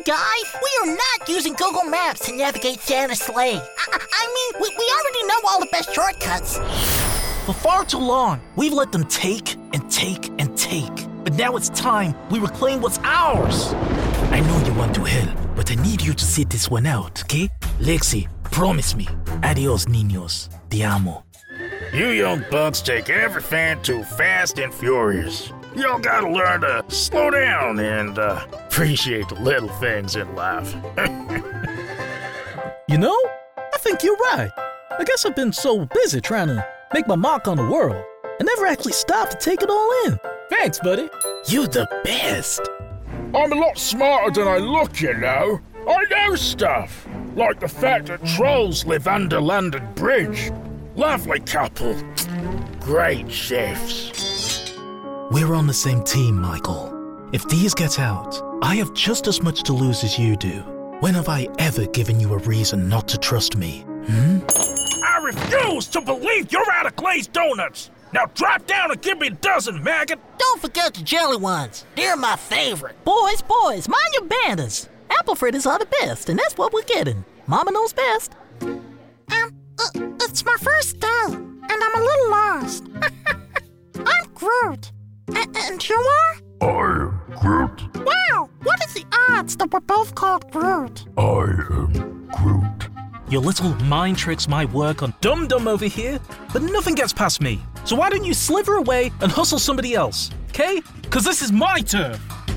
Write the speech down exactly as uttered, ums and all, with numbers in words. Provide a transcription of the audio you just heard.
guys, we are not using Google Maps to navigate Santa's sleigh. I, I, I mean, we, we already know all the best shortcuts. For far too long, we've let them take and take and take. But now it's time we reclaim what's ours. I know you want to help, but I need you to sit this one out, okay? Lexi, promise me. Adios, niños. Te amo. You young bucks take everything too fast and furious. Y'all gotta learn to slow down and uh, appreciate the little things in life. You know, I think you're right. I guess I've been so busy trying to make my mark on the world, I never actually stopped to take it all in. Thanks, buddy. You the best. I'm a lot smarter than I look, you know. I know stuff, like the fact that trolls live under London Bridge. Lovely couple. Great chefs. We're on the same team, Michael. If these get out, I have just as much to lose as you do. When have I ever given you a reason not to trust me? Hmm? I refuse to believe you're out of glazed donuts. Now drop down and give me a dozen, maggot. Don't forget the jelly ones. They're my favorite. Boys, boys, mind your manners. Apple fritters are the best, and that's what we're getting. Mama knows best. Um, uh, it's my first day, and I'm a little lost. I'm Groot. A- and you are? I am Groot. Wow, what is the odds that we're both called Groot? I am Groot. Your little mind tricks might work on Dum Dum over here, but nothing gets past me. So why don't you slither away and hustle somebody else, okay? Because this is my turf.